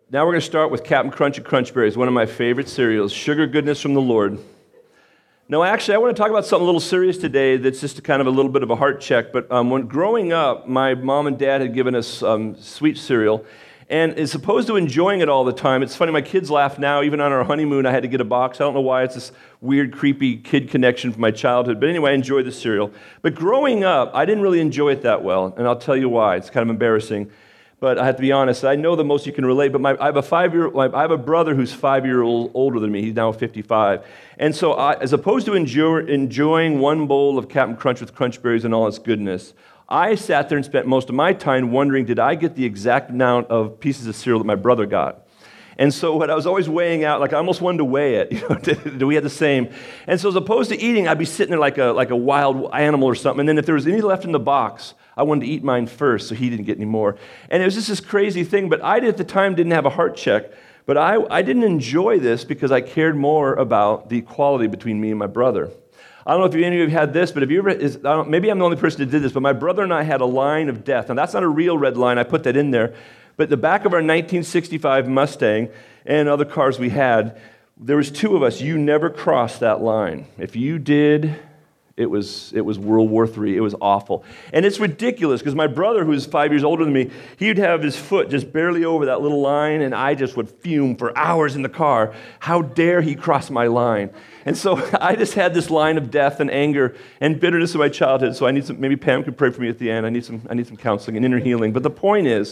Now we're going to start with Captain Crunch and Crunch Berries, one of my favorite cereals, sugar goodness from the Lord. No, actually, I want to talk about something a little serious today that's just kind of a little bit of a heart check. But when growing up, my mom and dad had given us sweet cereal, and as opposed to enjoying it all the time, it's funny, my kids laugh now. Even on our honeymoon, I had to get a box. I don't know why. It's this weird, creepy kid connection from my childhood. But anyway, I enjoyed the cereal. But growing up, I didn't really enjoy it that well, and I'll tell you why. It's kind of embarrassing. But I have to be honest, I know the most you can relate, but I have a brother who's 5 years older than me. He's now 55. And so as opposed to enjoying one bowl of Captain Crunch with Crunch Berries and all its goodness, I sat there and spent most of my time wondering, did I get the exact amount of pieces of cereal that my brother got? And so what I was always weighing out, like I almost wanted to weigh it. Do we have the same? And so as opposed to eating, I'd be sitting there like a wild animal or something. And then if there was any left in the box, I wanted to eat mine first so he didn't get any more. And it was just this crazy thing. But I, at the time, didn't have a heart check. But I didn't enjoy this because I cared more about the equality between me and my brother. I don't know if any of you have had this, but have you ever, maybe I'm the only person that did this, but my brother and I had a line of death. Now, that's not a real red line. I put that in there. But the back of our 1965 Mustang and other cars we had, there was two of us. You never crossed that line. If you did, it was World War III. It was awful. And it's ridiculous because my brother, who's 5 years older than me, he'd have his foot just barely over that little line, and I just would fume for hours in the car. How dare he cross my line? And so I just had this line of death and anger and bitterness in my childhood. So I need some, maybe Pam could pray for me at the end. I need some counseling and inner healing. But the point is,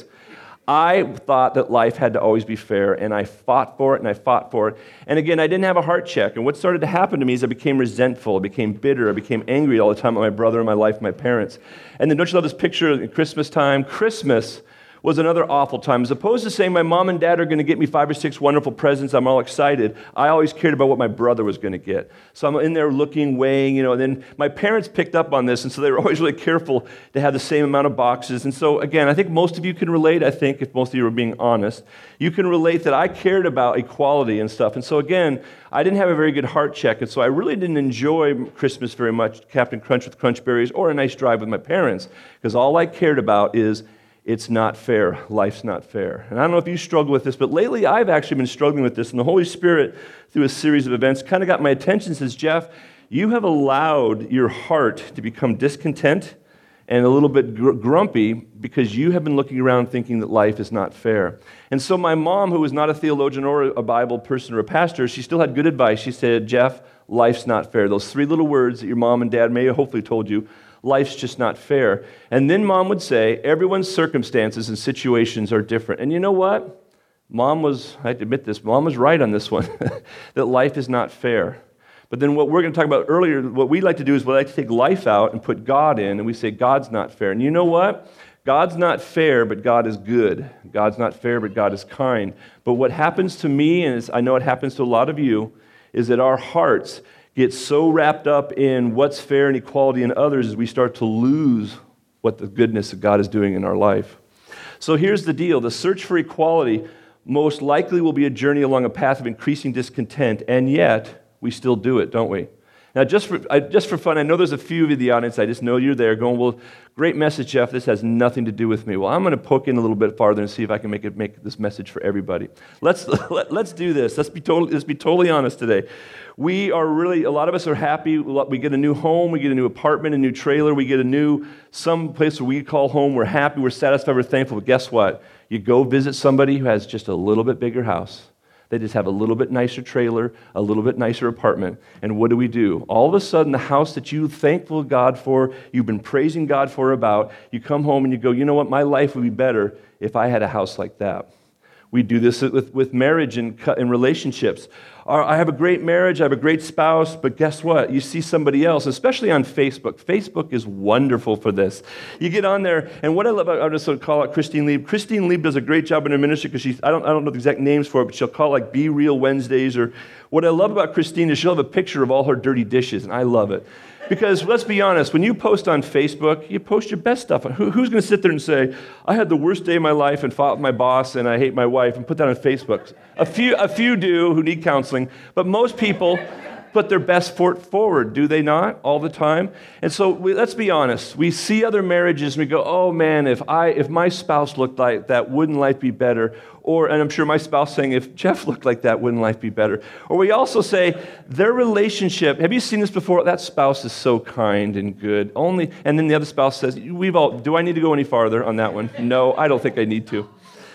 I thought that life had to always be fair, and I fought for it, and I fought for it. And again, I didn't have a heart check. And what started to happen to me is I became resentful, I became bitter, I became angry all the time at my brother and my life, my parents. And then don't you love this picture at Christmas time? Christmas was another awful time. As opposed to saying my mom and dad are going to get me 5 or 6 wonderful presents, I'm all excited, I always cared about what my brother was going to get. So I'm in there looking, weighing, and then my parents picked up on this, and so they were always really careful to have the same amount of boxes. And so again, I think most of you can relate, if most of you are being honest, you can relate that I cared about equality and stuff. And so again, I didn't have a very good heart check, and so I really didn't enjoy Christmas very much, Captain Crunch with Crunch Berries, or a nice drive with my parents, because all I cared about is it's not fair. Life's not fair. And I don't know if you struggle with this, but lately I've actually been struggling with this, and the Holy Spirit, through a series of events, kind of got my attention and says, Jeff, you have allowed your heart to become discontent and a little bit grumpy because you have been looking around thinking that life is not fair. And so my mom, who was not a theologian or a Bible person or a pastor, she still had good advice. She said, Jeff, life's not fair. Those 3 little words that your mom and dad may have hopefully told you, life's just not fair. And then mom would say, everyone's circumstances and situations are different. And you know what? I admit this, mom was right on this one, that life is not fair. But then what we're going to talk about earlier, what we like to do is we like to take life out and put God in, and we say God's not fair. And you know what? God's not fair, but God is good. God's not fair, but God is kind. But what happens to me, and I know it happens to a lot of you, is that our hearts get so wrapped up in what's fair and equality in others as we start to lose what the goodness of God is doing in our life. So here's the deal. The search for equality most likely will be a journey along a path of increasing discontent, and yet we still do it, don't we? Now, just for fun, I know there's a few of you in the audience, I just know you're there going, well, great message, Jeff, this has nothing to do with me. Well, I'm going to poke in a little bit farther and see if I can make this message for everybody. Let's do this. Let's be totally honest today. We are really, a lot of us are happy. We get a new home, we get a new apartment, a new trailer, we get some place where we call home. We're happy, we're satisfied, we're thankful. But guess what? You go visit somebody who has just a little bit bigger house. They just have a little bit nicer trailer, a little bit nicer apartment. And what do? All of a sudden, the house that you thankful God for, you've been praising God for about, you come home and you go, you know what, my life would be better if I had a house like that. We do this with marriage and relationships. I have a great marriage, I have a great spouse, but guess what? You see somebody else, especially on Facebook. Facebook is wonderful for this. You get on there, and what I love, I'll just call out Christine Lieb. Christine Lieb does a great job in her ministry because I don't know the exact names for it, but she'll call it like Be Real Wednesdays. Or what I love about Christine is she'll have a picture of all her dirty dishes, and I love it. Because let's be honest, when you post on Facebook, you post your best stuff. Who's going to sit there and say, I had the worst day of my life and fought with my boss and I hate my wife, and put that on Facebook? A few do who need counseling, but most people put their best foot forward, do they not, all the time? And so let's be honest. We see other marriages and we go, oh man, if my spouse looked like that, wouldn't life be better? And I'm sure my spouse saying, if Jeff looked like that, wouldn't life be better? Or we also say, their relationship, have you seen this before? That spouse is so kind and good. And then the other spouse says, do I need to go any farther on that one? No, I don't think I need to.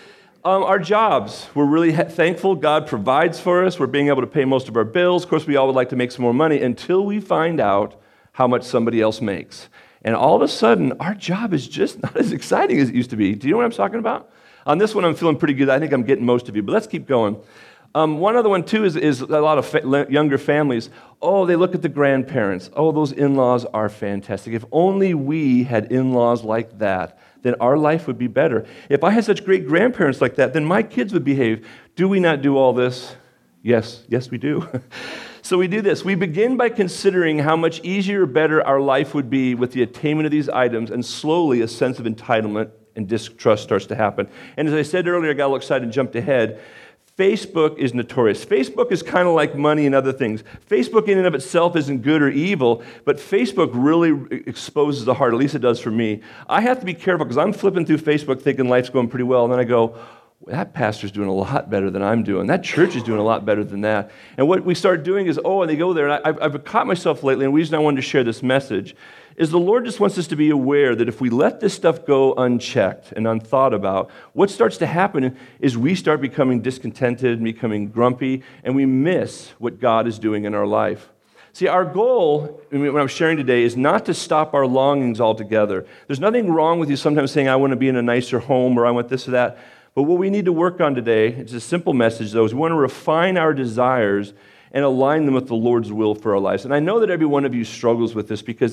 Our jobs, we're really thankful God provides for us. We're being able to pay most of our bills. Of course, we all would like to make some more money until we find out how much somebody else makes. And all of a sudden, our job is just not as exciting as it used to be. Do you know what I'm talking about? On this one, I'm feeling pretty good. I think I'm getting most of you, but let's keep going. One other one, too, is a lot of younger families. Oh, they look at the grandparents. Oh, those in-laws are fantastic. If only we had in-laws like that, then our life would be better. If I had such great grandparents like that, then my kids would behave. Do we not do all this? Yes, we do. So we do this. We begin by considering how much easier or better our life would be with the attainment of these items, and slowly a sense of entitlement and distrust starts to happen. And as I said earlier, I got a little excited and jumped ahead. Facebook is notorious. Facebook is kind of like money and other things. Facebook in and of itself isn't good or evil, but Facebook really exposes the heart, at least it does for me. I have to be careful because I'm flipping through Facebook thinking life's going pretty well, and then I go, that pastor's doing a lot better than I'm doing. That church is doing a lot better than that. And what we start doing is, and they go there, and I've caught myself lately, and the reason I wanted to share this message is the Lord just wants us to be aware that if we let this stuff go unchecked and unthought about, what starts to happen is we start becoming discontented and becoming grumpy, and we miss what God is doing in our life. See, our goal, what I'm sharing today, is not to stop our longings altogether. There's nothing wrong with you sometimes saying, I want to be in a nicer home, or I want this or that. But what we need to work on today, it's a simple message, though, is we want to refine our desires and align them with the Lord's will for our lives. And I know that every one of you struggles with this because,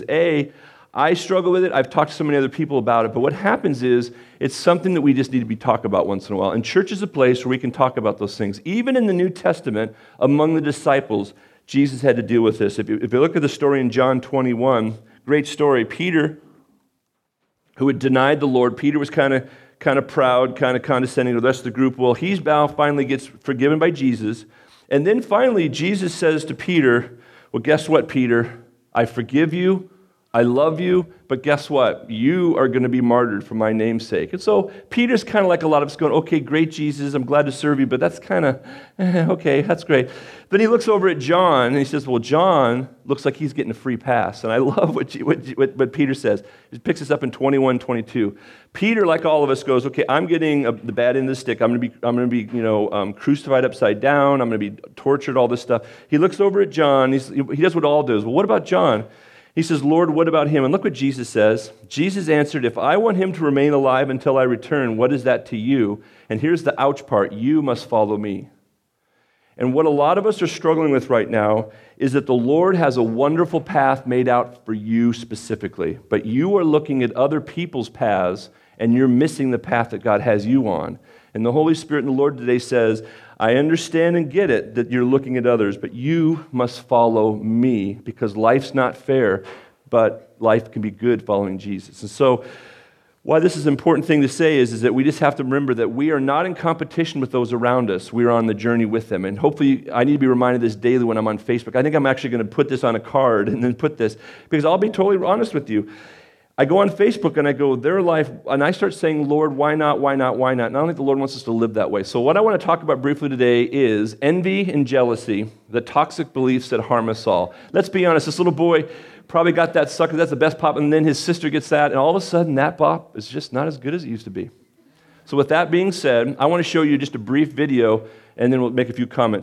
I struggle with it. I've talked to so many other people about it. But what happens is it's something that we just need to be talked about once in a while. And church is a place where we can talk about those things. Even in the New Testament, among the disciples, Jesus had to deal with this. If you look at the story in John 21, great story. Peter, who had denied the Lord, Peter was kind of proud, kind of condescending to the rest of the group. Well, he finally gets forgiven by Jesus. And then finally, Jesus says to Peter, well, guess what, Peter? I forgive you, I love you, but guess what? You are going to be martyred for my name's sake. And so Peter's kind of like a lot of us going, okay, great, Jesus, I'm glad to serve you, but that's kind of, okay, that's great. Then he looks over at John, and he says, well, John looks like he's getting a free pass. And I love what Peter says. He picks us up in 21:22. Peter, like all of us, goes, okay, I'm getting the bad end of the stick. I'm going to be crucified upside down. I'm going to be tortured, all this stuff. He looks over at John. He does what all does. Well, what about John? He says, Lord, what about him? And look what Jesus says. Jesus answered, if I want him to remain alive until I return, what is that to you? And here's the ouch part. You must follow me. And what a lot of us are struggling with right now is that the Lord has a wonderful path made out for you specifically, but you are looking at other people's paths, and you're missing the path that God has you on. And the Holy Spirit and the Lord today says, I understand and get it that you're looking at others, but you must follow me because life's not fair, but life can be good following Jesus. And so why this is an important thing to say is that we just have to remember that we are not in competition with those around us. We are on the journey with them. And hopefully, I need to be reminded of this daily when I'm on Facebook. I think I'm actually going to put this on a card and then put this, because I'll be totally honest with you. I go on Facebook and I go, their life, and I start saying, Lord, why not, why not, why not? And I don't think the Lord wants us to live that way. So what I want to talk about briefly today is envy and jealousy, the toxic beliefs that harm us all. Let's be honest, this little boy probably got that sucker, that's the best pop, and then his sister gets that, and all of a sudden that pop is just not as good as it used to be. So with that being said, I want to show you just a brief video, and then we'll make a few comments.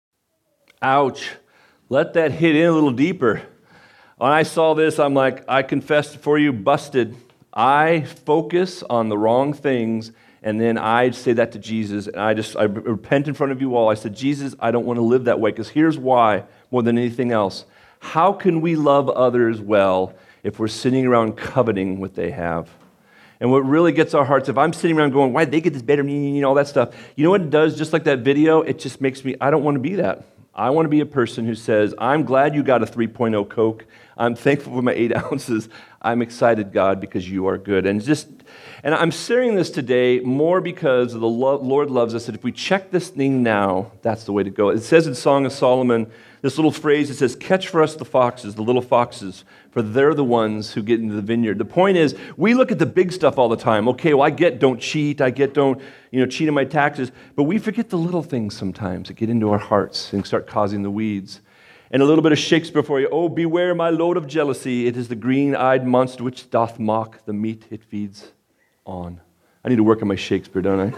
Ouch. Let that hit in a little deeper. When I saw this, I'm like, I confess for you, busted. I focus on the wrong things, and then I say that to Jesus, and I repent in front of you all. I said, Jesus, I don't want to live that way, because here's why, more than anything else. How can we love others well if we're sitting around coveting what they have? And what really gets our hearts, if I'm sitting around going, why did they get this better than me, all that stuff, you know what it does, just like that video, it just makes me, I don't want to be that. I want to be a person who says, I'm glad you got a 3.0 Coke. I'm thankful for my 8 ounces. I'm excited, God, because you are good. And I'm sharing this today more because the Lord loves us, that if we check this thing now, that's the way to go. It says in Song of Solomon, this little phrase, it says, catch for us the foxes, the little foxes, for they're the ones who get into the vineyard. The point is, we look at the big stuff all the time. Okay, well, I get don't cheat, I get don't cheat on my taxes, but we forget the little things sometimes that get into our hearts and start causing the weeds. And a little bit of Shakespeare for you. Oh, beware my load of jealousy. It is the green-eyed monster which doth mock the meat it feeds on. I need to work on my Shakespeare, don't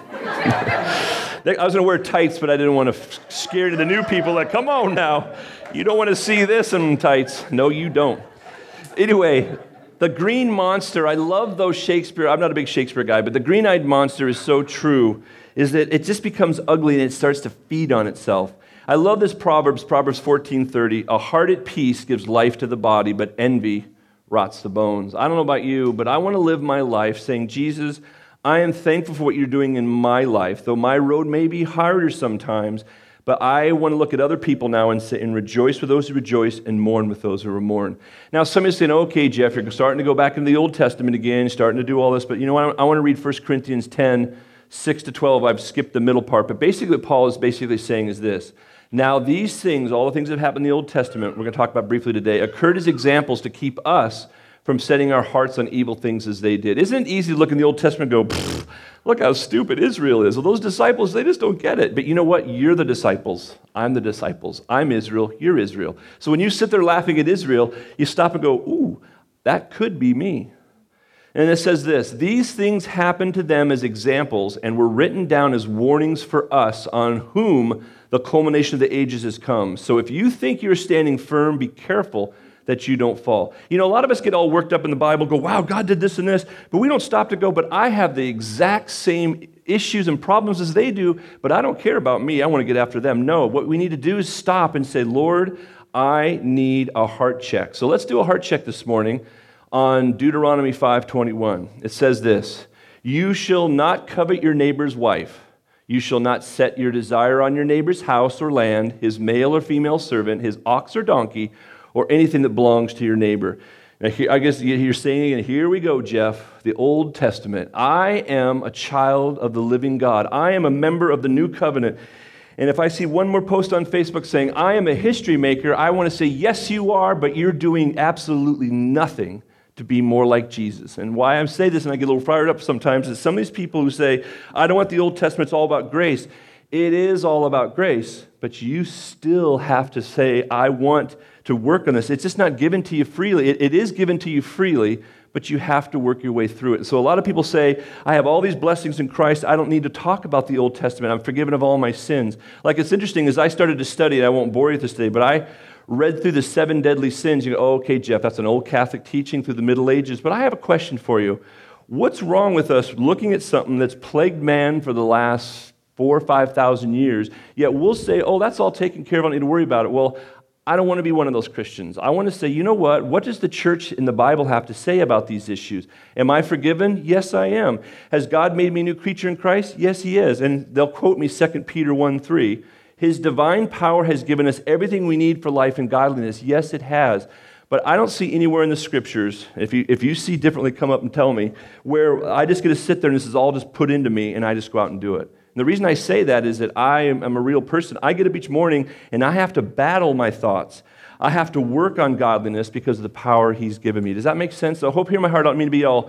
I? I was going to wear tights, but I didn't want to scare the new people that, come on now, you don't want to see this in tights. No, you don't. Anyway, the green monster, I love those Shakespeare. I'm not a big Shakespeare guy, but the green-eyed monster is so true, is that it just becomes ugly and it starts to feed on itself. I love this Proverbs 14:30. A heart at peace gives life to the body, but envy rots the bones. I don't know about you, but I want to live my life saying, Jesus, I am thankful for what you're doing in my life, though my road may be harder sometimes, but I want to look at other people now and say, and rejoice with those who rejoice and mourn with those who are mourn. Now, some are saying, okay, Jeff, you're starting to go back into the Old Testament again, starting to do all this, but you know what? I want to read 1 Corinthians 10, 6-12. I've skipped the middle part, but basically what Paul is basically saying is this. Now, these things, all the things that have happened in the Old Testament, we're going to talk about briefly today, occurred as examples to keep us from setting our hearts on evil things as they did. Isn't it easy to look in the Old Testament and go, look how stupid Israel is. Well, those disciples, they just don't get it. But you know what? You're the disciples. I'm the disciples. I'm Israel. You're Israel. So when you sit there laughing at Israel, you stop and go, ooh, that could be me. And it says this, these things happened to them as examples and were written down as warnings for us on whom the culmination of the ages has come. So if you think you're standing firm, be careful that you don't fall. You know, a lot of us get all worked up in the Bible, go, wow, God did this and this, but we don't stop to go, but I have the exact same issues and problems as they do, but I don't care about me. I want to get after them. No, what we need to do is stop and say, Lord, I need a heart check. So let's do a heart check this morning on Deuteronomy 5:21. It says this, you shall not covet your neighbor's wife. You shall not set your desire on your neighbor's house or land, his male or female servant, his ox or donkey, or anything that belongs to your neighbor. Now, I guess you're saying, and here we go, Jeff, the Old Testament. I am a child of the living God. I am a member of the new covenant. And if I see one more post on Facebook saying, I am a history maker, I want to say, yes, you are, but you're doing absolutely nothing to be more like Jesus. And why I say this, and I get a little fired up sometimes, is some of these people who say, I don't want the Old Testament, it's all about grace. It is all about grace, but you still have to say, I want to work on this. It's just not given to you freely. It is given to you freely, but you have to work your way through it. So a lot of people say, I have all these blessings in Christ. I don't need to talk about the Old Testament. I'm forgiven of all my sins. Like, it's interesting, as I started to study, and I won't bore you with this today, but I read through the 7 deadly sins. You go, oh, okay, Jeff, that's an old Catholic teaching through the Middle Ages. But I have a question for you. What's wrong with us looking at something that's plagued man for the last 4,000 or 5,000 years, yet we'll say, oh, that's all taken care of, I don't need to worry about it. Well, I don't want to be one of those Christians. I want to say, you know what? What does the church in the Bible have to say about these issues? Am I forgiven? Yes, I am. Has God made me a new creature in Christ? Yes, He is. And they'll quote me 2 Peter 1:3. His divine power has given us everything we need for life and godliness. Yes, it has. But I don't see anywhere in the Scriptures, if you see differently, come up and tell me, where I just get to sit there and this is all just put into me and I just go out and do it. And the reason I say that is that I am a real person. I get up each morning and I have to battle my thoughts. I have to work on godliness because of the power He's given me. Does that make sense? So I hope hear my heart. I don't mean to be all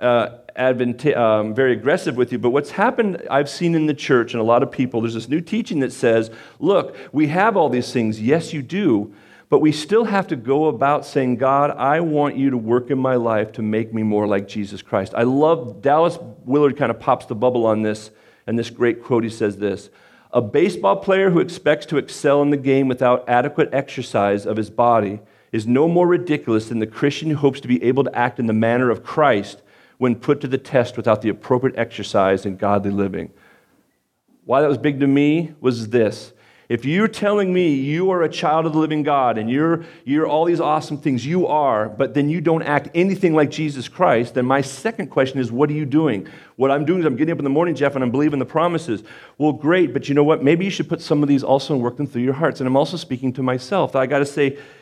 very aggressive with you, but what's happened, I've seen in the church and a lot of people, there's this new teaching that says, look, we have all these things. Yes, you do. But we still have to go about saying, God, I want you to work in my life to make me more like Jesus Christ. I love, Dallas Willard kind of pops the bubble on this. And this great quote, he says this, a baseball player who expects to excel in the game without adequate exercise of his body is no more ridiculous than the Christian who hopes to be able to act in the manner of Christ when put to the test without the appropriate exercise and godly living. Why that was big to me was this. If you're telling me you are a child of the living God and you're all these awesome things, you are, but then you don't act anything like Jesus Christ, then my second question is, what are you doing? What I'm doing is I'm getting up in the morning, Jeff, and I'm believing the promises. Well, great, but you know what? Maybe you should put some of these also and work them through your hearts. And I'm also speaking to myself. I got to say,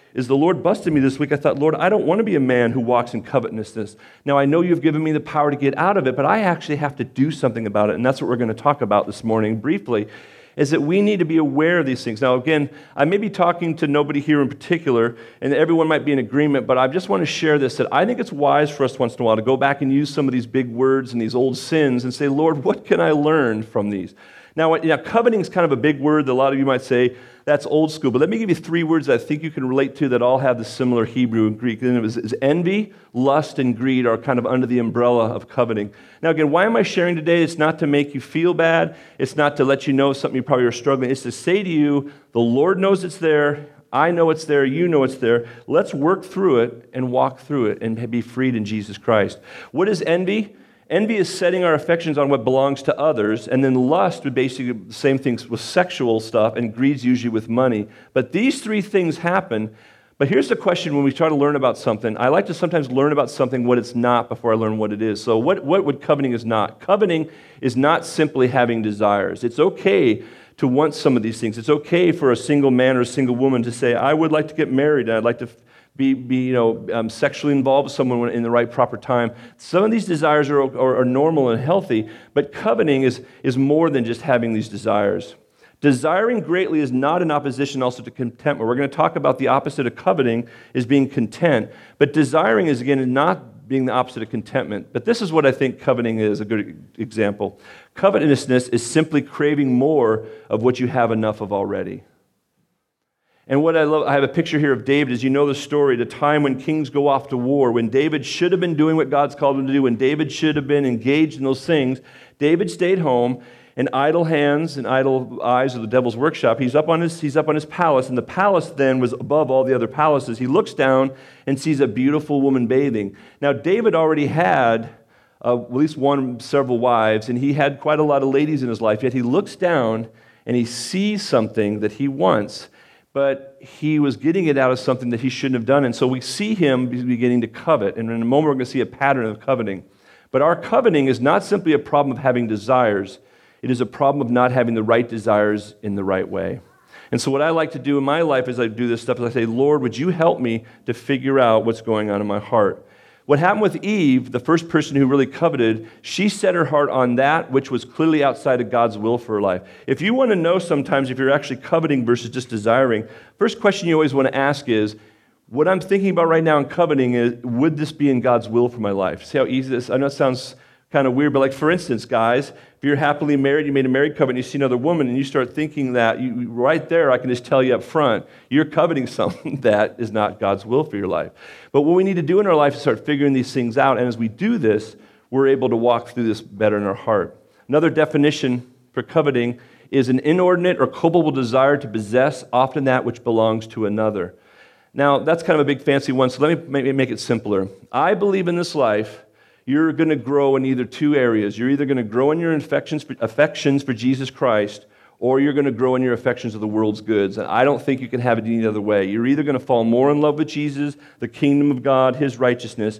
is the Lord busted me this week. I thought, Lord, I don't want to be a man who walks in covetousness. Now, I know you've given me the power to get out of it, but I actually have to do something about it, and that's what we're going to talk about this morning briefly, is that we need to be aware of these things. Now, again, I may be talking to nobody here in particular, and everyone might be in agreement, but I just want to share this, that I think it's wise for us once in a while to go back and use some of these big words and these old sins and say, Lord, what can I learn from these? Now, coveting is kind of a big word that a lot of you might say, that's old school, but let me give you 3 words that I think you can relate to that all have the similar Hebrew and Greek. And it was envy, lust, and greed are kind of under the umbrella of coveting. Now again, why am I sharing today? It's not to make you feel bad. It's not to let you know something you probably are struggling. It's to say to you, the Lord knows it's there. I know it's there. You know it's there. Let's work through it and walk through it and be freed in Jesus Christ. What is envy? Envy is setting our affections on what belongs to others, and then lust would basically the same things with sexual stuff, and greed's usually with money. But these 3 things happen. But here's the question when we try to learn about something. I like to sometimes learn about something what it's not before I learn what it is. So what would coveting is not? Coveting is not simply having desires. It's okay to want some of these things. It's okay for a single man or a single woman to say, I would like to get married, and I'd like to be sexually involved with someone in the right proper time. Some of these desires are normal and healthy, but coveting is more than just having these desires. Desiring greatly is not in opposition also to contentment. We're going to talk about the opposite of coveting is being content, but desiring is, again, not being the opposite of contentment. But this is what I think coveting is, a good example. Covetousness is simply craving more of what you have enough of already. And what I love, I have a picture here of David. As you know the story, the time when kings go off to war, when David should have been doing what God's called him to do, when David should have been engaged in those things, David stayed home, and idle hands and idle eyes are the devil's workshop. He's up on his palace, and the palace then was above all the other palaces. He looks down and sees a beautiful woman bathing. Now, David already had at least several wives, and he had quite a lot of ladies in his life, yet he looks down and he sees something that he wants, but he was getting it out of something that he shouldn't have done. And so we see him beginning to covet. And in a moment, we're going to see a pattern of coveting. But our coveting is not simply a problem of having desires. It is a problem of not having the right desires in the right way. And so what I like to do in my life as I do this stuff is I say, Lord, would you help me to figure out what's going on in my heart? What happened with Eve, the first person who really coveted, she set her heart on that which was clearly outside of God's will for her life. If you want to know sometimes if you're actually coveting versus just desiring, first question you always want to ask is, what I'm thinking about right now in coveting is, would this be in God's will for my life? See how easy this is? I know it sounds kind of weird, but like for instance, guys, if you're happily married, you made a married covenant, you see another woman, and you start thinking that, right there, I can just tell you up front, you're coveting something that is not God's will for your life. But what we need to do in our life is start figuring these things out, and as we do this, we're able to walk through this better in our heart. Another definition for coveting is an inordinate or culpable desire to possess often that which belongs to another. Now, that's kind of a big fancy one, so let me make it simpler. I believe in this life, you're going to grow in either 2 areas. You're either going to grow in your affections for Jesus Christ, or you're going to grow in your affections of the world's goods. And I don't think you can have it any other way. You're either going to fall more in love with Jesus, the kingdom of God, His righteousness,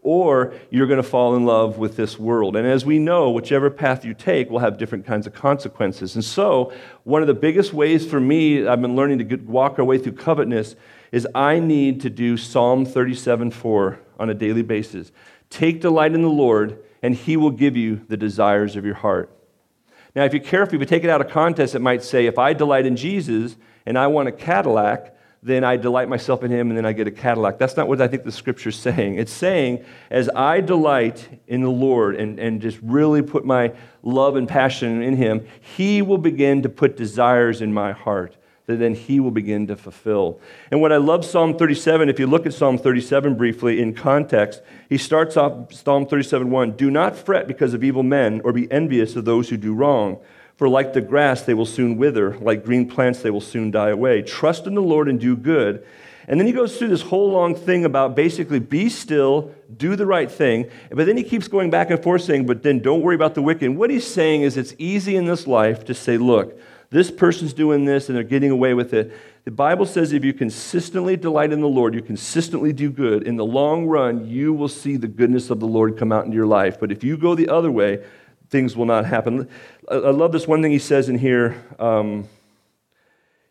or you're going to fall in love with this world. And as we know, whichever path you take will have different kinds of consequences. And so, one of the biggest ways for me, I've been learning to walk our way through covetousness, is I need to do Psalm 37:4 on a daily basis. Take delight in the Lord, and He will give you the desires of your heart. Now, if you're careful, if you take it out of context, it might say, if I delight in Jesus and I want a Cadillac, then I delight myself in Him and then I get a Cadillac. That's not what I think the Scripture's saying. It's saying, as I delight in the Lord and just really put my love and passion in Him, He will begin to put desires in my heart that then He will begin to fulfill. And what I love Psalm 37, if you look at Psalm 37 briefly in context, he starts off Psalm 37:1, do not fret because of evil men or be envious of those who do wrong. For like the grass, they will soon wither. Like green plants, they will soon die away. Trust in the Lord and do good. And then he goes through this whole long thing about basically be still, do the right thing. But then he keeps going back and forth saying, but then don't worry about the wicked. And what he's saying is it's easy in this life to say, look, this person's doing this and they're getting away with it. The Bible says if you consistently delight in the Lord, you consistently do good, in the long run, you will see the goodness of the Lord come out into your life. But if you go the other way, things will not happen. I love this one thing he says in here.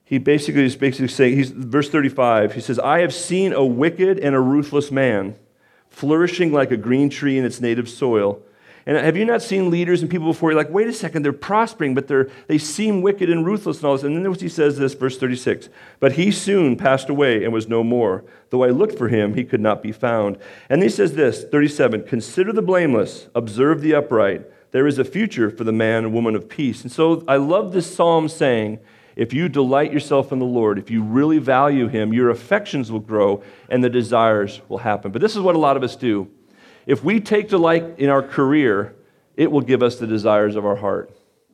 He's basically saying, verse 35, he says, I have seen a wicked and a ruthless man flourishing like a green tree in its native soil. And have you not seen leaders and people before? You're like, wait a second, they're prospering, but they seem wicked and ruthless and all this. And then he says this, verse 36, but he soon passed away and was no more. Though I looked for him, he could not be found. And he says this, 37, consider the blameless, observe the upright. There is a future for the man and woman of peace. And so I love this psalm saying, if you delight yourself in the Lord, if you really value him, your affections will grow and the desires will happen. But this is what a lot of us do. If we take delight in our career, it will give us the desires of our heart.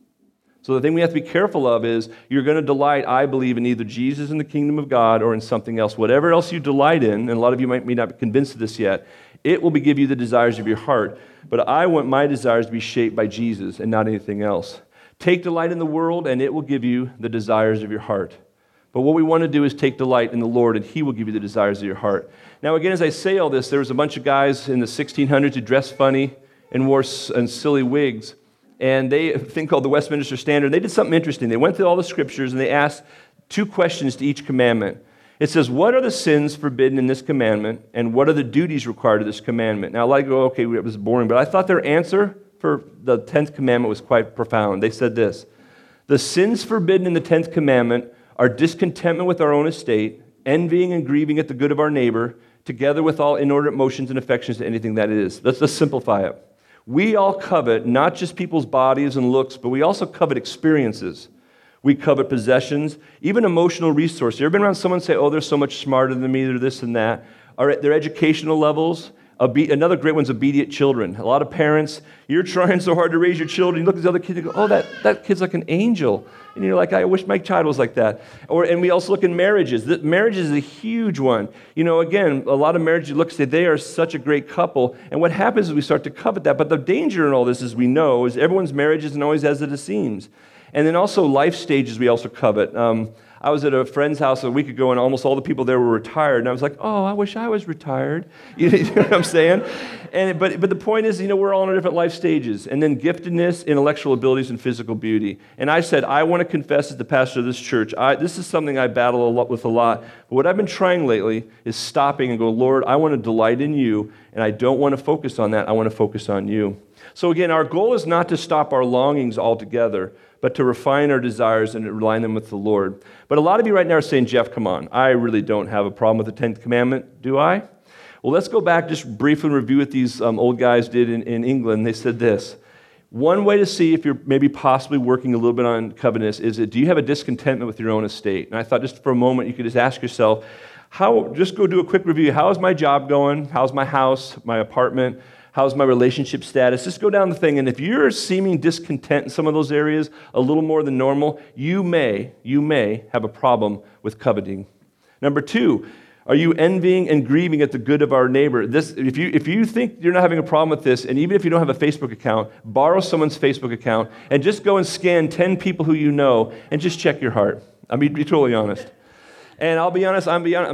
So the thing we have to be careful of is you're going to delight, I believe, in either Jesus and the kingdom of God or in something else. Whatever else you delight in, and a lot of you may not be convinced of this yet, it will give you the desires of your heart. But I want my desires to be shaped by Jesus and not anything else. Take delight in the world, and it will give you the desires of your heart. But what we want to do is take delight in the Lord, and he will give you the desires of your heart. Now, again, as I say all this, there was a bunch of guys in the 1600s who dressed funny and wore silly wigs, and they a thing called the Westminster Standard. They did something interesting. They went through all the scriptures, and they asked 2 questions to each commandment. It says, what are the sins forbidden in this commandment, and what are the duties required of this commandment? Now, a lot of you go, okay, it was boring, but I thought their answer for the 10th commandment was quite profound. They said this, the sins forbidden in the 10th commandment are discontentment with our own estate, envying and grieving at the good of our neighbor, together with all inordinate motions and affections to anything that is. Let's just simplify it. We all covet not just people's bodies and looks, but we also covet experiences. We covet possessions, even emotional resources. You ever been around someone say, oh, they're so much smarter than me, they're this and that? Or their educational levels. Another great one's obedient children. A lot of parents, you're trying so hard to raise your children. You look at the other kids and go, oh, that kid's like an angel. And you're like, I wish my child was like that. And we also look at marriages. Marriage is a huge one. You know, again, a lot of marriages, you look and say, they are such a great couple. And what happens is we start to covet that. But the danger in all this, as we know, is everyone's marriage isn't always as it seems. And then also life stages we also covet. I was at a friend's house a week ago, and almost all the people there were retired. And I was like, oh, I wish I was retired. You know what I'm saying? But the point is, we're all in different life stages. And then giftedness, intellectual abilities, and physical beauty. And I said, I want to confess as the pastor of this church, this is something I battle with a lot. But what I've been trying lately is stopping and go, Lord, I want to delight in you, and I don't want to focus on that. I want to focus on you. So again, our goal is not to stop our longings altogether, but to refine our desires and align them with the Lord. But a lot of you right now are saying, Jeff, come on, I really don't have a problem with the 10th commandment, do I? Well, let's go back just briefly and review what these old guys did in England. They said this, one way to see if you're maybe possibly working a little bit on covetousness is do you have a discontentment with your own estate? And I thought just for a moment you could just ask yourself, just go do a quick review. How is my job going? How's my house, my apartment? How's my relationship status? Just go down the thing, and if you're seeming discontent in some of those areas a little more than normal, you may have a problem with coveting. Number 2, are you envying and grieving at the good of our neighbor? If you think you're not having a problem with this, and even if you don't have a Facebook account, borrow someone's Facebook account and just go and scan 10 people who you know and just check your heart. I mean, be totally honest. And I'll be honest, I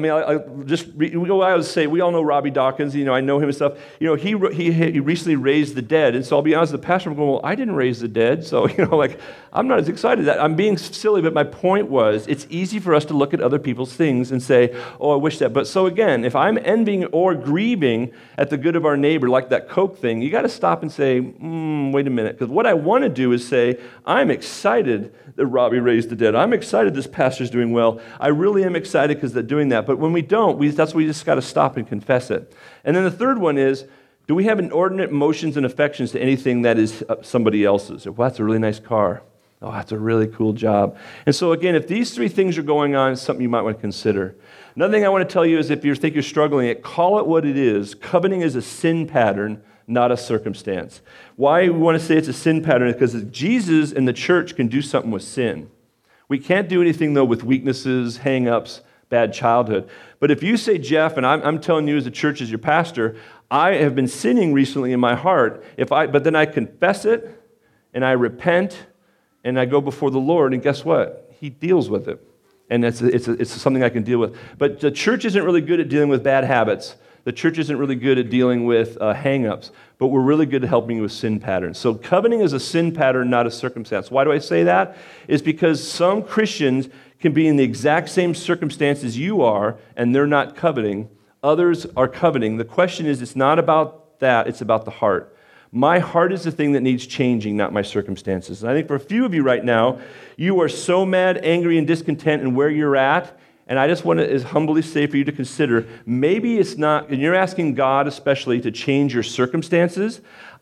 would say, we all know Robbie Dawkins, I know him and stuff. He recently raised the dead. And so I'll be honest, the pastor, I'm going, well, I didn't raise the dead. So, I'm not as excited. I'm being silly, but my point was, it's easy for us to look at other people's things and say, oh, I wish that. But so again, if I'm envying or grieving at the good of our neighbor, like that Coke thing, you got to stop and say, wait a minute. Because what I want to do is say, I'm excited that Robbie raised the dead. I'm excited this pastor's doing well. I really am excited because they're doing that. But when we don't, that's why we just got to stop and confess it. And then the third one is, do we have inordinate emotions and affections to anything that is somebody else's? Well, that's a really nice car. Oh, that's a really cool job. And so again, if these 3 things are going on, it's something you might want to consider. Another thing I want to tell you is if you think you're struggling, call it what it is. Coveting is a sin pattern, not a circumstance. Why we want to say it's a sin pattern is because Jesus and the church can do something with sin. We can't do anything, though, with weaknesses, hang-ups, bad childhood. But if you say, Jeff, and I'm telling you as a church, as your pastor, I have been sinning recently in my heart, but then I confess it, and I repent, and I go before the Lord, and guess what? He deals with it. And it's something I can deal with. But the church isn't really good at dealing with bad habits. the church isn't really good at dealing with hang-ups, but we're really good at helping you with sin patterns. So coveting is a sin pattern, not a circumstance. Why do I say that? It's because some Christians can be in the exact same circumstances you are, and they're not coveting. Others are coveting. The question is, it's not about that, it's about the heart. My heart is the thing that needs changing, not my circumstances. And I think for a few of you right now, you are so mad, angry, and discontent in where you're at, and I just want to humbly say for you to consider, maybe it's not, and you're asking God especially to change your circumstances.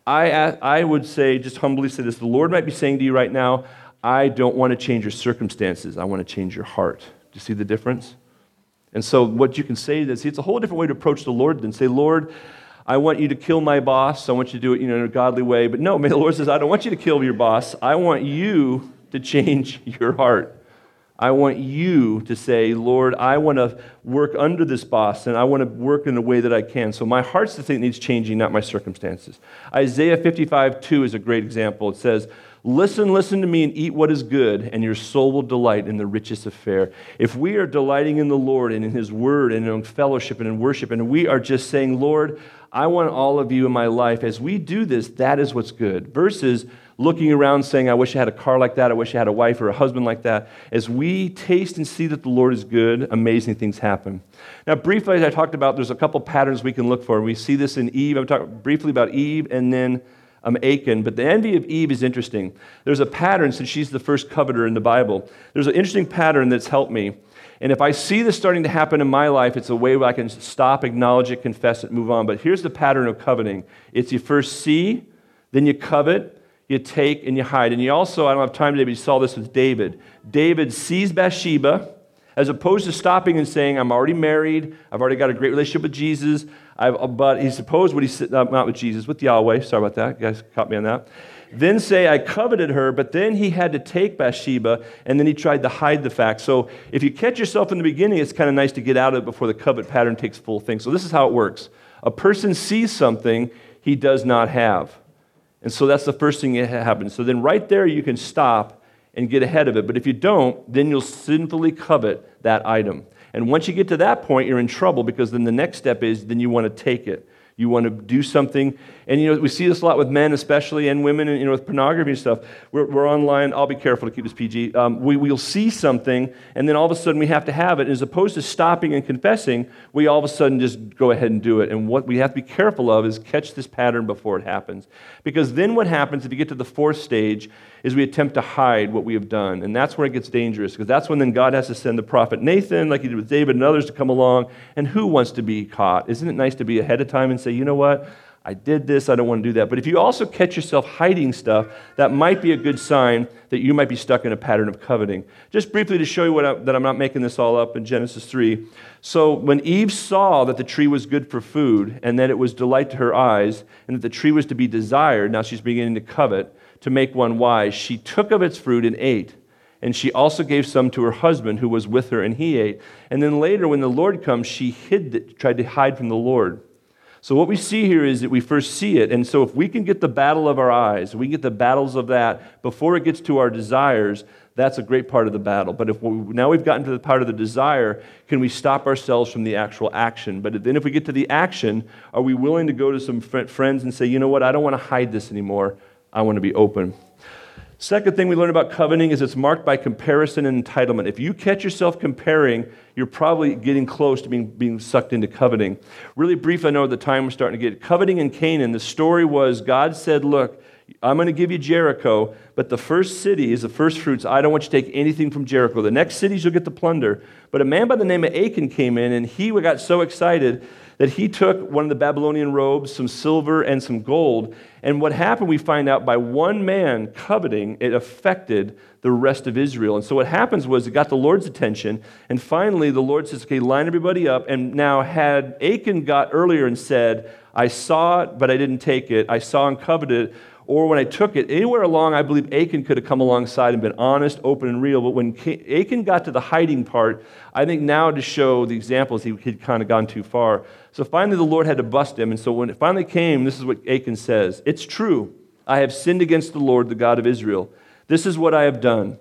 I would say, just humbly say this, the Lord might be saying to you right now, I don't want to change your circumstances, I want to change your heart. Do you see the difference? And so what you can say is, it's a whole different way to approach the Lord than say, Lord, I want you to kill my boss. I want you to do it, in a godly way. But no, the Lord says, I don't want you to kill your boss. I want you to change your heart. I want you to say, Lord, I want to work under this boss, and I want to work in the way that I can. So my heart's the thing that needs changing, not my circumstances. Isaiah 55:2 is a great example. It says, listen to me and eat what is good, and your soul will delight in the richest of fare. If we are delighting in the Lord and in His Word and in fellowship and in worship, and we are just saying, Lord, I want all of you in my life. As we do this, that is what's good. Versus looking around saying, I wish I had a car like that. I wish I had a wife or a husband like that. As we taste and see that the Lord is good, amazing things happen. Now, briefly, as I talked about, there's a couple patterns we can look for. We see this in Eve. I'm talking briefly about Eve and then Achan. But the envy of Eve is interesting. There's a pattern, since she's the first coveter in the Bible. There's an interesting pattern that's helped me. And if I see this starting to happen in my life, it's a way where I can stop, acknowledge it, confess it, move on. But here's the pattern of coveting. It's you first see, then you covet, you take, and you hide. And you also, I don't have time today, but you saw this with David. David sees Bathsheba, as opposed to stopping and saying, I'm already married, I've already got a great relationship with Jesus, but he supposed what he said, not with Jesus, with Yahweh, sorry about that, you guys caught me on that. Then say, I coveted her, but then he had to take Bathsheba, and then he tried to hide the fact. So if you catch yourself in the beginning, it's kind of nice to get out of it before the covet pattern takes full thing. So this is how it works. A person sees something he does not have. And so that's the first thing that happens. So then right there you can stop and get ahead of it. But if you don't, then you'll sinfully covet that item. And once you get to that point, you're in trouble, because then the next step is then you want to take it. You want to do something. And, we see this a lot with men especially, and women, and, with pornography and stuff. We're online. I'll be careful to keep this PG. We'll see something, and then all of a sudden we have to have it. And as opposed to stopping and confessing, we all of a sudden just go ahead and do it. And what we have to be careful of is catch this pattern before it happens. Because then what happens, if you get to the fourth stage, is we attempt to hide what we have done. And that's where it gets dangerous, because that's when then God has to send the prophet Nathan, like he did with David and others, to come along. And who wants to be caught? Isn't it nice to be ahead of time and say, you know what? I did this, I don't want to do that. But if you also catch yourself hiding stuff, that might be a good sign that you might be stuck in a pattern of coveting. Just briefly to show you that I'm not making this all up in Genesis 3. So when Eve saw that the tree was good for food, and that it was delight to her eyes, and that the tree was to be desired, now she's beginning to covet, to make one wise, she took of its fruit and ate. And she also gave some to her husband who was with her, and he ate. And then later, when the Lord comes, she hid it, tried to hide from the Lord. So what we see here is that we first see it. And so if we can get the battle of our eyes, we get the battles of that before it gets to our desires, that's a great part of the battle. But now we've gotten to the part of the desire, can we stop ourselves from the actual action? But then if we get to the action, are we willing to go to some friends and say, you know what, I don't want to hide this anymore. I want to be open. Second thing we learn about coveting is it's marked by comparison and entitlement. If you catch yourself comparing, you're probably getting close to being sucked into coveting. Really brief, I know at the time we're starting to get coveting in Canaan. The story was God said, look, I'm going to give you Jericho, but the first city is the first fruits. I don't want you to take anything from Jericho. The next cities you'll get the plunder. But a man by the name of Achan came in, and he got so excited that he took one of the Babylonian robes, some silver, and some gold. And what happened, we find out, by one man coveting, it affected the rest of Israel. And so what happens was it got the Lord's attention, and finally the Lord says, okay, line everybody up. And now had Achan got earlier and said, I saw it, but I didn't take it. I saw and coveted it. Or when I took it, anywhere along, I believe Achan could have come alongside and been honest, open, and real. But when Achan got to the hiding part, I think now to show the examples, he'd kind of gone too far. So finally the Lord had to bust him. And so when it finally came, this is what Achan says. It's true. I have sinned against the Lord, the God of Israel. This is what I have done.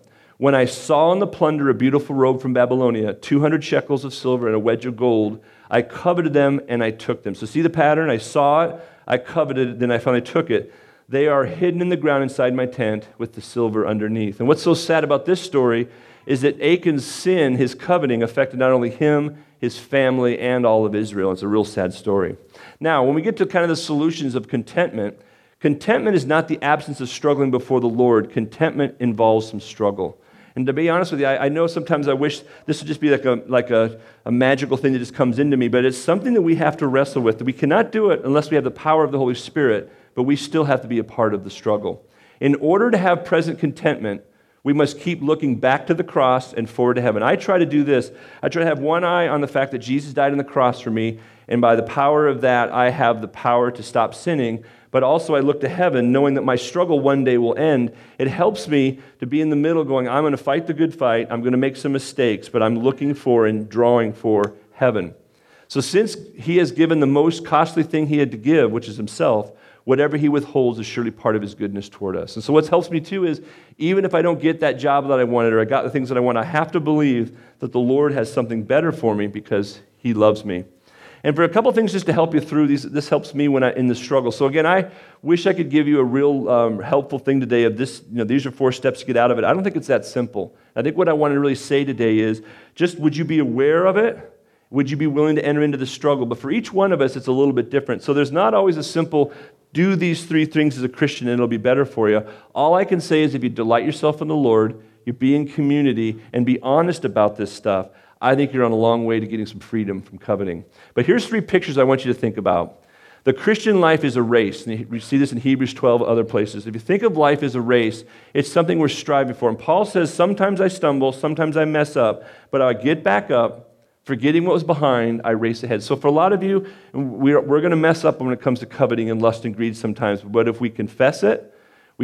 When I saw in the plunder a beautiful robe from Babylonia, 200 shekels of silver and a wedge of gold, I coveted them and I took them. So see the pattern? I saw it, I coveted it, then I finally took it. They are hidden in the ground inside my tent with the silver underneath. And what's so sad about this story is that Achan's sin, his coveting, affected not only him, his family, and all of Israel. It's a real sad story. Now, when we get to kind of the solutions of contentment, contentment is not the absence of struggling before the Lord. Contentment involves some struggle. And to be honest with you, I know sometimes I wish this would just be like a magical thing that just comes into me, but it's something that we have to wrestle with. We cannot do it unless we have the power of the Holy Spirit, but we still have to be a part of the struggle. In order to have present contentment, we must keep looking back to the cross and forward to heaven. I try to do this. I try to have one eye on the fact that Jesus died on the cross for me, and by the power of that, I have the power to stop sinning. But also I look to heaven knowing that my struggle one day will end. It helps me to be in the middle going, I'm going to fight the good fight. I'm going to make some mistakes, but I'm looking for and drawing for heaven. So since he has given the most costly thing he had to give, which is himself, whatever he withholds is surely part of his goodness toward us. And so what helps me too is even if I don't get that job that I wanted or I got the things that I want, I have to believe that the Lord has something better for me because he loves me. And for a couple of things just to help you through, this helps me when in the struggle. So again, I wish I could give you a real helpful thing today of this, these are 4 steps to get out of it. I don't think it's that simple. I think what I want to really say today is just would you be aware of it? Would you be willing to enter into the struggle? But for each one of us, it's a little bit different. So there's not always a simple, do these 3 things as a Christian and it'll be better for you. All I can say is if you delight yourself in the Lord, you be in community, and be honest about this stuff, I think you're on a long way to getting some freedom from coveting. But here's 3 pictures I want you to think about. The Christian life is a race. And we see this in Hebrews 12, other places. If you think of life as a race, it's something we're striving for. And Paul says, sometimes I stumble, sometimes I mess up, but I get back up, forgetting what was behind, I race ahead. So for a lot of you, we're going to mess up when it comes to coveting and lust and greed sometimes. But if we confess it,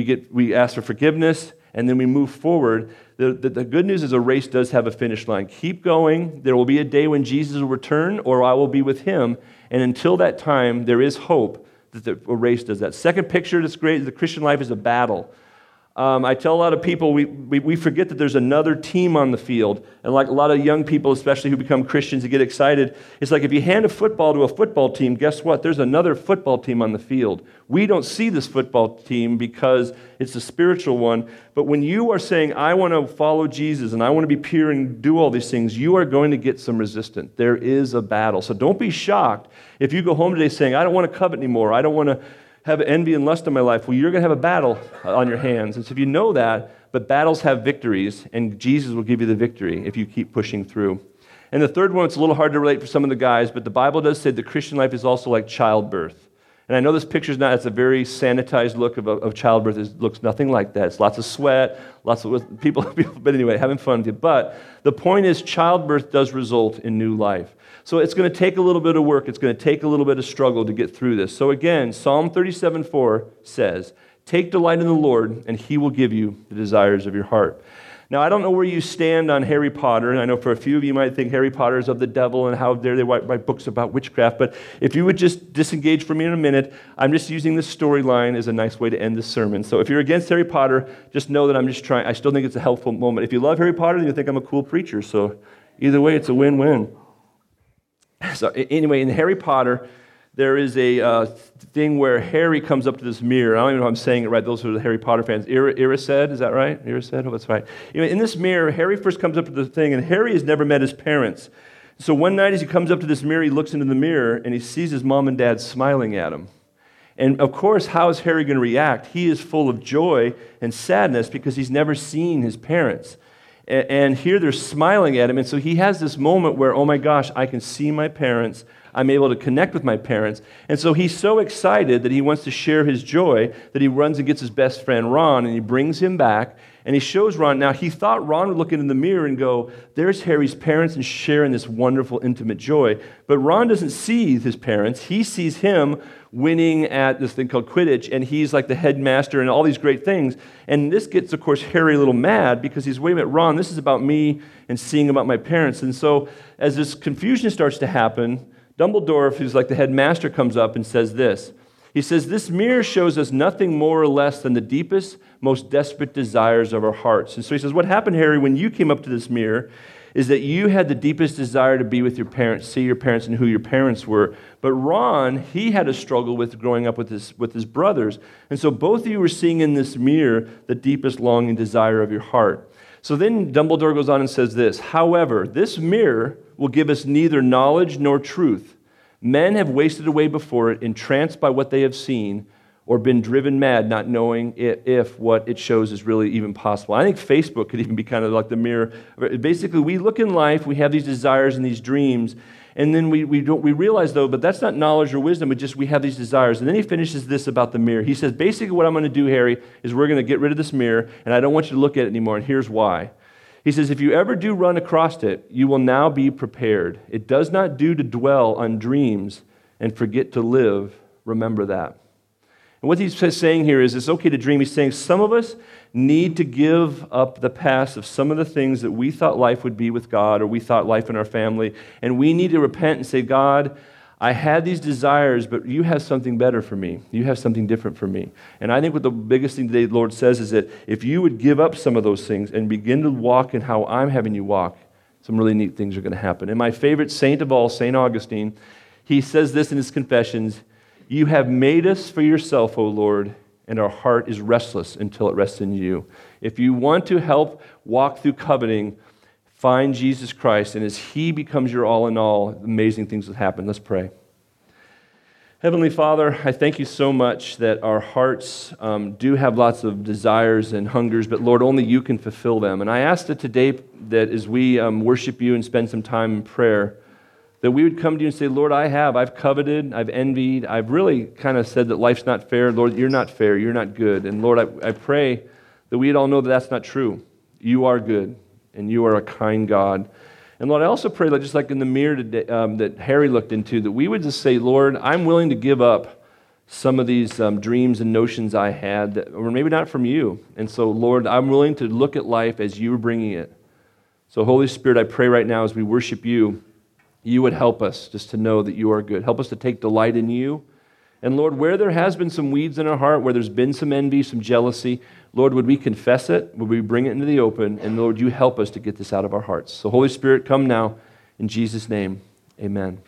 we ask for forgiveness, and then we move forward. The good news is a race does have a finish line. Keep going. There will be a day when Jesus will return, or I will be with him. And until that time, there is hope that the race does that. Second picture that's great, the Christian life is a battle. I tell a lot of people, we forget that there's another team on the field. And like a lot of young people, especially who become Christians, who get excited, it's like if you hand a football to a football team, guess what? There's another football team on the field. We don't see this football team because it's a spiritual one. But when you are saying, I want to follow Jesus and I want to be pure and do all these things, you are going to get some resistance. There is a battle. So don't be shocked if you go home today saying, I don't want to covet anymore. I don't want to have envy and lust in my life. Well, you're going to have a battle on your hands. And so if you know that, but battles have victories, and Jesus will give you the victory if you keep pushing through. And the third one, it's a little hard to relate for some of the guys, but the Bible does say the Christian life is also like childbirth. And I know this picture's not, it's a very sanitized look of childbirth. It looks nothing like that. It's lots of sweat, lots of people, but anyway, having fun with it. But the point is, childbirth does result in new life. So it's going to take a little bit of work. It's going to take a little bit of struggle to get through this. So again, Psalm 37:4 says, take delight in the Lord, and he will give you the desires of your heart. Now, I don't know where you stand on Harry Potter, and I know for a few of you might think Harry Potter is of the devil and how dare they write books about witchcraft, but if you would just disengage from me in a minute, I'm just using this storyline as a nice way to end this sermon. So if you're against Harry Potter, just know that I'm just trying, I still think it's a helpful moment. If you love Harry Potter, then you think I'm a cool preacher, so either way, it's a win-win. So anyway, in Harry Potter, there is a thing where Harry comes up to this mirror. I don't even know if I'm saying it right. Those are the Harry Potter fans. Erised, is that right? Erised? Oh, that's right. Anyway, in this mirror, Harry first comes up to the thing, and Harry has never met his parents. So one night as he comes up to this mirror, he looks into the mirror, and he sees his mom and dad smiling at him. And of course, how is Harry going to react? He is full of joy and sadness because he's never seen his parents. And here they're smiling at him. And so he has this moment where, oh my gosh, I can see my parents. I'm able to connect with my parents. And so he's so excited that he wants to share his joy that he runs and gets his best friend Ron, and he brings him back. And he shows Ron. Now, he thought Ron would look in the mirror and go, there's Harry's parents and sharing this wonderful, intimate joy. But Ron doesn't see his parents. He sees him winning at this thing called Quidditch, and he's like the headmaster and all these great things. And this gets, of course, Harry a little mad because he's, wait a minute, Ron, this is about me and seeing about my parents. And so as this confusion starts to happen, Dumbledore, who's like the headmaster, comes up and says this. He says, this mirror shows us nothing more or less than the deepest, most desperate desires of our hearts. And so he says, what happened, Harry, when you came up to this mirror is that you had the deepest desire to be with your parents, see your parents and who your parents were. But Ron, he had a struggle with growing up with his brothers. And so both of you were seeing in this mirror the deepest longing desire of your heart. So then Dumbledore goes on and says this, however, this mirror will give us neither knowledge nor truth. Men have wasted away before it, entranced by what they have seen, or been driven mad, not knowing if what it shows is really even possible. I think Facebook could even be kind of like the mirror. Basically, we look in life, we have these desires and these dreams, and then we realize, though, but that's not knowledge or wisdom, we have these desires. And then he finishes this about the mirror. He says, basically what I'm going to do, Harry, is we're going to get rid of this mirror, and I don't want you to look at it anymore, and here's why. He says, if you ever do run across it, you will now be prepared. It does not do to dwell on dreams and forget to live. Remember that. And what he's saying here is it's okay to dream. He's saying some of us need to give up the past of some of the things that we thought life would be with God or we thought life in our family. And we need to repent and say, God, I had these desires, but you have something better for me. You have something different for me. And I think what the biggest thing today the Lord says is that if you would give up some of those things and begin to walk in how I'm having you walk, some really neat things are going to happen. And my favorite saint of all, St. Augustine, he says this in his Confessions, you have made us for yourself, O Lord, and our heart is restless until it rests in you. If you want to help walk through coveting, find Jesus Christ, and as He becomes your all in all, amazing things will happen. Let's pray. Heavenly Father, I thank you so much that our hearts do have lots of desires and hungers, but Lord, only you can fulfill them. And I ask that today, that as we worship you and spend some time in prayer, that we would come to you and say, Lord, I've coveted, I've envied, I've really kind of said that life's not fair. Lord, you're not fair, you're not good. And Lord, I pray that we'd all know that that's not true. You are good, and you are a kind God. And Lord, I also pray that just like in the mirror today, that Harry looked into, that we would just say, Lord, I'm willing to give up some of these dreams and notions I had that were maybe not from you. And so, Lord, I'm willing to look at life as you were bringing it. So, Holy Spirit, I pray right now as we worship you, you would help us just to know that you are good. Help us to take delight in you. And Lord, where there has been some weeds in our heart, where there's been some envy, some jealousy, Lord, would we confess it? Would we bring it into the open? And Lord, you help us to get this out of our hearts. So Holy Spirit, come now. In Jesus' name, amen.